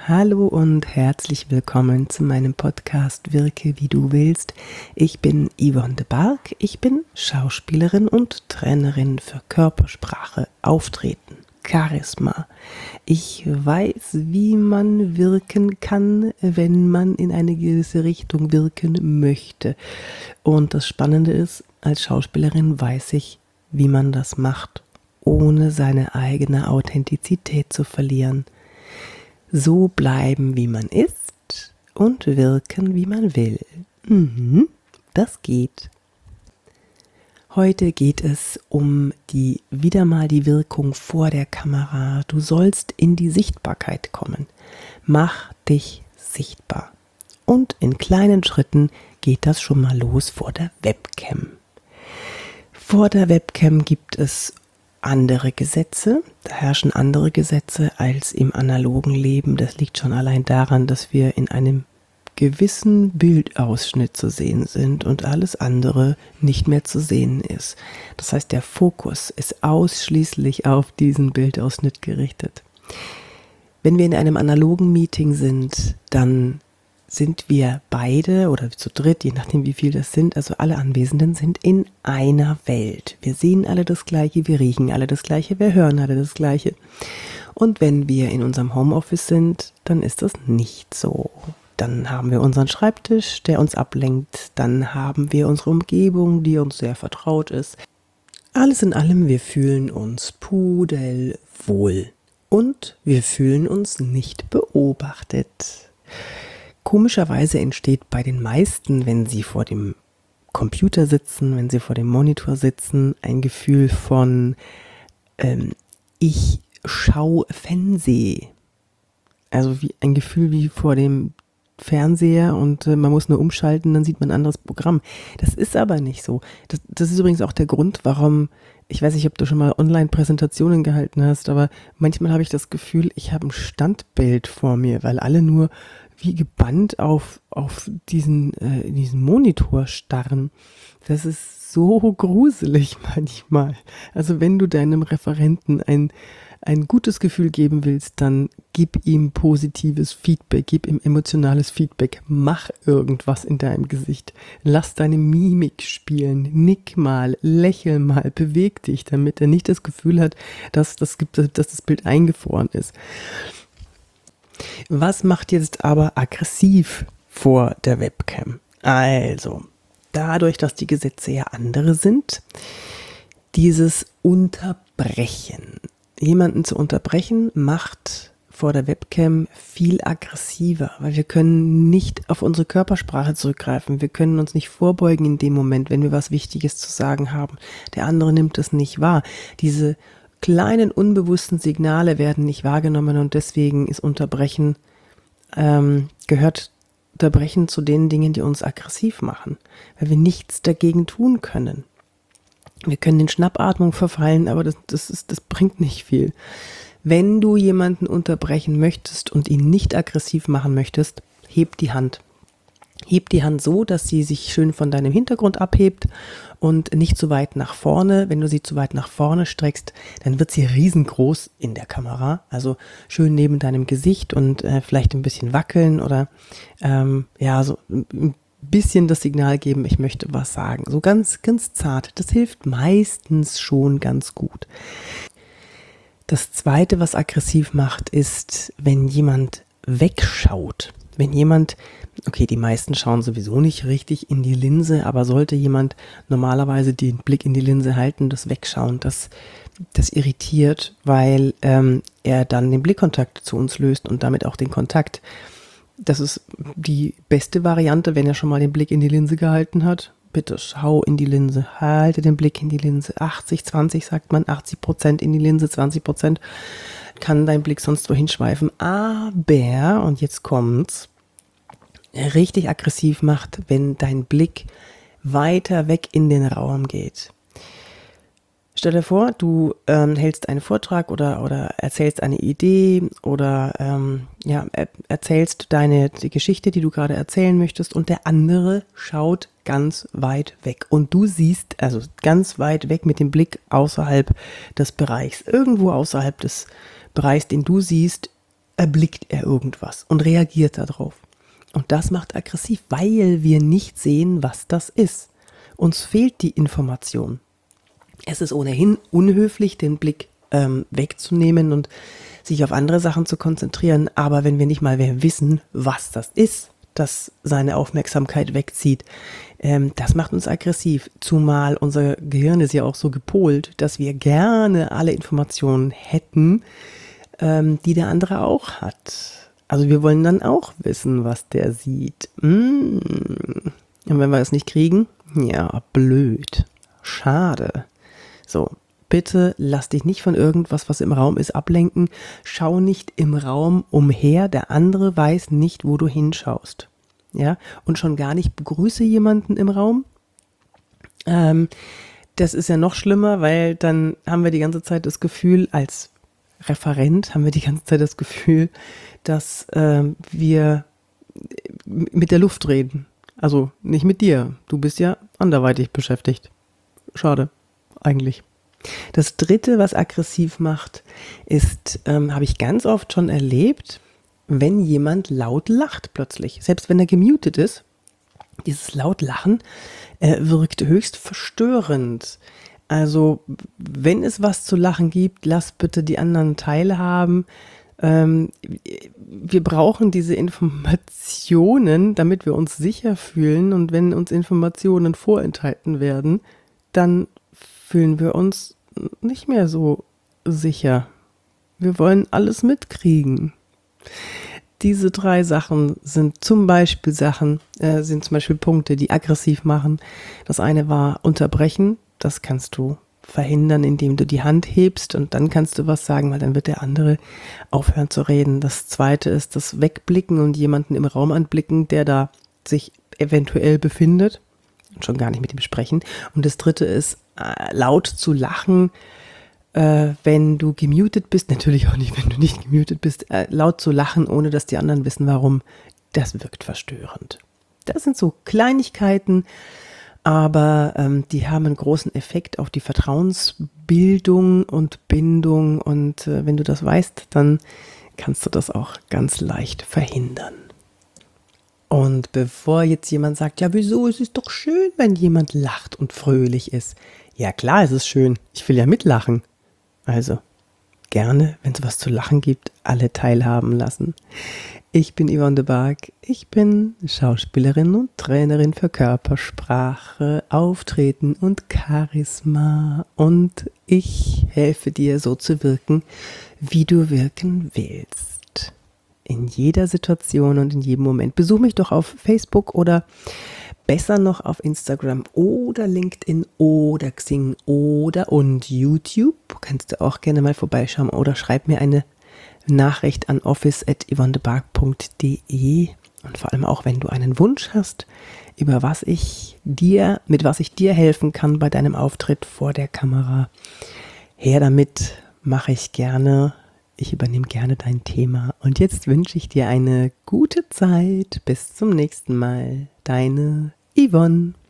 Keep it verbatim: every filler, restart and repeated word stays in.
Hallo und herzlich willkommen zu meinem Podcast Wirke wie du willst. Ich bin Yvonne de Barg, ich bin Schauspielerin und Trainerin für Körpersprache, Auftreten, Charisma. Ich weiß, wie man wirken kann, wenn man in eine gewisse Richtung wirken möchte. Und das Spannende ist, als Schauspielerin weiß ich, wie man das macht, ohne seine eigene Authentizität zu verlieren. So bleiben, wie man ist und wirken, wie man will. Mhm, das geht. Heute geht es um die wieder mal die Wirkung vor der Kamera. Du sollst in die Sichtbarkeit kommen. Mach dich sichtbar. Und in kleinen Schritten geht das schon mal los vor der Webcam. Vor der Webcam gibt es andere Gesetze, da herrschen andere Gesetze als im analogen Leben. Das liegt schon allein daran, dass wir in einem gewissen Bildausschnitt zu sehen sind und alles andere nicht mehr zu sehen ist. Das heißt, der Fokus ist ausschließlich auf diesen Bildausschnitt gerichtet. Wenn wir in einem analogen Meeting sind, dann sind wir beide oder zu dritt, je nachdem wie viel das sind, also alle Anwesenden sind in einer Welt. Wir sehen alle das Gleiche, wir riechen alle das Gleiche, wir hören alle das Gleiche. Und wenn wir in unserem Homeoffice sind, dann ist das nicht so. Dann haben wir unseren Schreibtisch, der uns ablenkt, dann haben wir unsere Umgebung, die uns sehr vertraut ist. Alles in allem, wir fühlen uns pudelwohl und wir fühlen uns nicht beobachtet. Komischerweise entsteht bei den meisten, wenn sie vor dem Computer sitzen, wenn sie vor dem Monitor sitzen, ein Gefühl von ähm, ich schau Fernseh. Also wie ein Gefühl wie vor dem Fernseher und äh, man muss nur umschalten, dann sieht man ein anderes Programm. Das ist aber nicht so. Das, das ist übrigens auch der Grund, warum, ich weiß nicht, ob du schon mal Online-Präsentationen gehalten hast, aber manchmal habe ich das Gefühl, ich habe ein Standbild vor mir, weil alle nur wie gebannt auf, auf diesen, äh, diesen Monitor starren. Das ist so gruselig manchmal. Also wenn du deinem Referenten ein, ein gutes Gefühl geben willst, dann gib ihm positives Feedback, gib ihm emotionales Feedback, mach irgendwas in deinem Gesicht, lass deine Mimik spielen, nick mal, lächel mal, beweg dich, damit er nicht das Gefühl hat, dass das, gibt, dass das Bild eingefroren ist. Was macht jetzt aber aggressiv vor der Webcam? Also, dadurch, dass die Gesetze ja andere sind, dieses Unterbrechen. Jemanden zu unterbrechen macht vor der Webcam viel aggressiver, weil wir können nicht auf unsere Körpersprache zurückgreifen. Wir können uns nicht vorbeugen in dem Moment, wenn wir was Wichtiges zu sagen haben. Der andere nimmt es nicht wahr. Diese kleinen unbewussten Signale werden nicht wahrgenommen und deswegen ist Unterbrechen, ähm, gehört Unterbrechen zu den Dingen, die uns aggressiv machen, weil wir nichts dagegen tun können. Wir können in Schnappatmung verfallen, aber das, das, ist, das bringt nicht viel. Wenn du jemanden unterbrechen möchtest und ihn nicht aggressiv machen möchtest, heb die Hand. Heb die Hand so, dass sie sich schön von deinem Hintergrund abhebt und nicht zu weit nach vorne. Wenn du sie zu weit nach vorne streckst, dann wird sie riesengroß in der Kamera. Also schön neben deinem Gesicht und äh, vielleicht ein bisschen wackeln oder ähm, ja, so ein bisschen das Signal geben, ich möchte was sagen. So ganz, ganz zart. Das hilft meistens schon ganz gut. Das Zweite, was aggressiv macht, ist, wenn jemand wegschaut. Wenn jemand, okay, die meisten schauen sowieso nicht richtig in die Linse, aber sollte jemand normalerweise den Blick in die Linse halten, das Wegschauen, das, das irritiert, weil ähm, er dann den Blickkontakt zu uns löst und damit auch den Kontakt. Das ist die beste Variante, wenn er schon mal den Blick in die Linse gehalten hat. Bitte schau in die Linse, halte den Blick in die Linse. achtzig, zwanzig sagt man, achtzig Prozent in die Linse, zwanzig Prozent kann dein Blick sonst wohin schweifen. Aber, und jetzt kommt's, richtig aggressiv macht, wenn dein Blick weiter weg in den Raum geht. Stell dir vor, du ähm, hältst einen Vortrag oder, oder erzählst eine Idee oder ähm, ja, er, erzählst deine die Geschichte, die du gerade erzählen möchtest und der andere schaut ganz weit weg und du siehst, also ganz weit weg mit dem Blick außerhalb des Bereichs, irgendwo außerhalb des Bereichs, den du siehst, erblickt er irgendwas und reagiert darauf. Und das macht aggressiv, weil wir nicht sehen, was das ist. Uns fehlt die Information. Es ist ohnehin unhöflich, den Blick ähm, wegzunehmen und sich auf andere Sachen zu konzentrieren. Aber wenn wir nicht mal mehr wissen, was das ist, das seine Aufmerksamkeit wegzieht, ähm, das macht uns aggressiv. Zumal unser Gehirn ist ja auch so gepolt, dass wir gerne alle Informationen hätten, ähm, die der andere auch hat. Also wir wollen dann auch wissen, was der sieht. Mm. Und wenn wir es nicht kriegen, ja, blöd. Schade. So, bitte lass dich nicht von irgendwas, was im Raum ist, ablenken. Schau nicht im Raum umher. Der andere weiß nicht, wo du hinschaust. Ja, und schon gar nicht begrüße jemanden im Raum. Ähm, das ist ja noch schlimmer, weil dann haben wir die ganze Zeit das Gefühl, als Referent haben wir die ganze Zeit das Gefühl, dass ähm, wir mit der Luft reden. Also nicht mit dir. Du bist ja anderweitig beschäftigt. Schade, eigentlich. Das Dritte, was aggressiv macht, ist, ähm, habe ich ganz oft schon erlebt, wenn jemand laut lacht plötzlich. Selbst wenn er gemutet ist, dieses Lautlachen äh, wirkt höchst verstörend. Also wenn es was zu lachen gibt, lass bitte die anderen teilhaben. Ähm, wir brauchen diese Informationen, damit wir uns sicher fühlen. Und wenn uns Informationen vorenthalten werden, dann fühlen wir uns nicht mehr so sicher. Wir wollen alles mitkriegen. Diese drei Sachen sind zum Beispiel Sachen, äh, sind zum Beispiel Punkte, die aggressiv machen. Das eine war unterbrechen. Das kannst du verhindern, indem du die Hand hebst und dann kannst du was sagen, weil dann wird der andere aufhören zu reden. Das zweite ist das Wegblicken und jemanden im Raum anblicken, der da sich eventuell befindet und schon gar nicht mit ihm sprechen. Und das dritte ist äh, laut zu lachen, äh, wenn du gemutet bist, natürlich auch nicht, wenn du nicht gemutet bist, äh, laut zu lachen, ohne dass die anderen wissen, warum. Das wirkt verstörend. Das sind so Kleinigkeiten, aber ähm, die haben einen großen Effekt auf die Vertrauensbildung und Bindung und äh, wenn du das weißt, dann kannst du das auch ganz leicht verhindern. Und bevor jetzt jemand sagt, ja wieso, es ist doch schön, wenn jemand lacht und fröhlich ist. Ja klar, es ist schön, ich will ja mitlachen. Also gerne, wenn es was zu lachen gibt, alle teilhaben lassen. Ich bin Yvonne de Barg, ich bin Schauspielerin und Trainerin für Körpersprache, Auftreten und Charisma und ich helfe dir so zu wirken, wie du wirken willst. In jeder Situation und in jedem Moment. Besuch mich doch auf Facebook oder besser noch auf Instagram oder LinkedIn oder Xing oder und YouTube. Kannst du auch gerne mal vorbeischauen oder schreib mir eine Nachricht an office at yvonnebark punkt de und vor allem auch, wenn du einen Wunsch hast, über was ich dir, mit was ich dir helfen kann bei deinem Auftritt vor der Kamera. Her damit, mache ich gerne. Ich übernehme gerne dein Thema. Und jetzt wünsche ich dir eine gute Zeit. Bis zum nächsten Mal. Deine Yvonne.